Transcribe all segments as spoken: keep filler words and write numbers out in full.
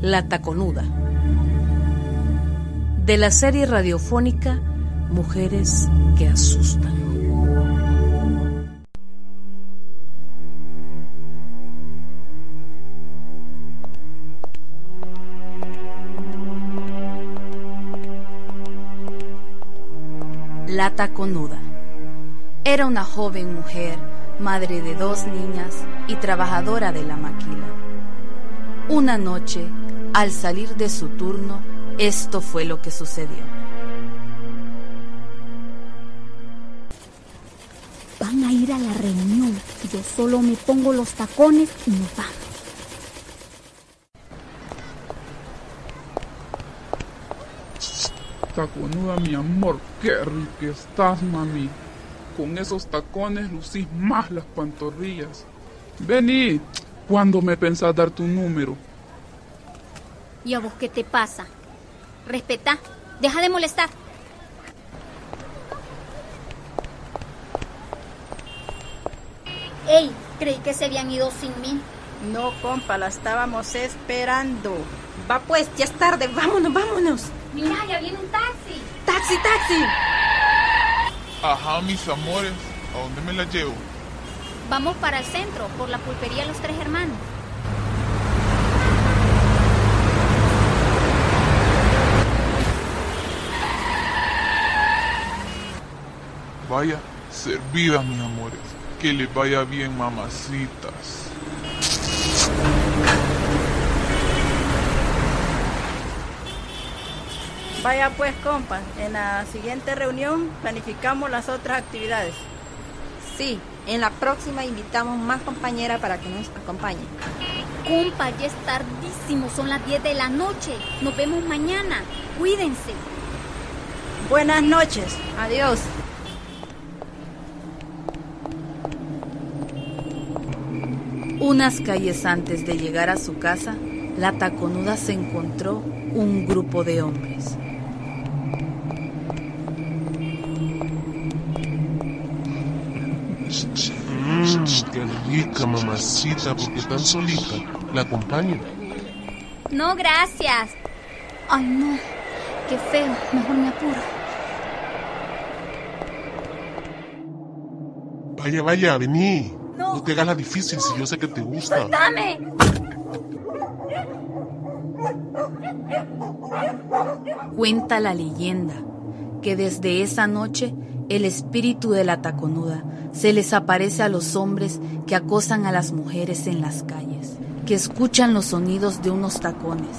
La Taconuda, de la serie radiofónica Mujeres que Asustan. La Taconuda era una joven mujer, madre de dos niñas y trabajadora de la maquila. Una noche, al salir de su turno, esto fue lo que sucedió. Van a ir a la reunión. Yo solo me pongo los tacones y nos vamos. Taconuda, mi amor, qué rica estás, mami. Con esos tacones lucís más las pantorrillas. Vení, ¿cuándo me pensás dar tu número? ¿Y a vos qué te pasa? Respetá, deja de molestar. Ey, creí que se habían ido sin mí. No, compa, la estábamos esperando. Va pues, ya es tarde, vámonos, vámonos. Mira, ya viene un taxi. ¡Taxi, taxi! Ajá, mis amores, ¿a dónde me la llevo? Vamos para el centro, por la pulpería Los Tres Hermanos. Vaya, servida, mis amores. Que les vaya bien, mamacitas. Vaya pues, compa, en la siguiente reunión planificamos las otras actividades. Sí, en la próxima invitamos más compañeras para que nos acompañen. Compa, ya es tardísimo, son las diez de la noche. Nos vemos mañana, cuídense. Buenas noches. Adiós. Unas calles antes de llegar a su casa, la Taconuda se encontró un grupo de hombres. Mmm, qué rica, mamacita, porque están solita. ¿La acompaño? No, gracias. Ay, no, qué feo, mejor me apuro. Vaya, vaya, vení. No. No te hagas la difícil si yo sé que te gusta. ¡Dame! Cuenta la leyenda que desde esa noche el espíritu de la Taconuda se les aparece a los hombres que acosan a las mujeres en las calles, que escuchan los sonidos de unos tacones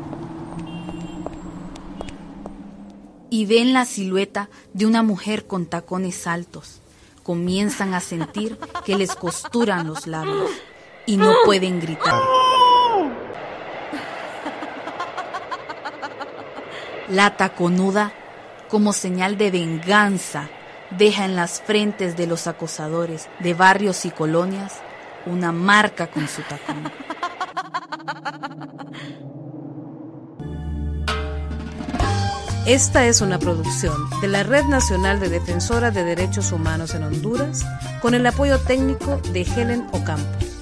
y ven la silueta de una mujer con tacones altos. Comienzan a sentir que les costuran los labios y no pueden gritar. La Taconuda, como señal de venganza, deja en las frentes de los acosadores de barrios y colonias una marca con su tacón. Esta es una producción de la Red Nacional de Defensoras de Derechos Humanos en Honduras, con el apoyo técnico de Helen Ocampos.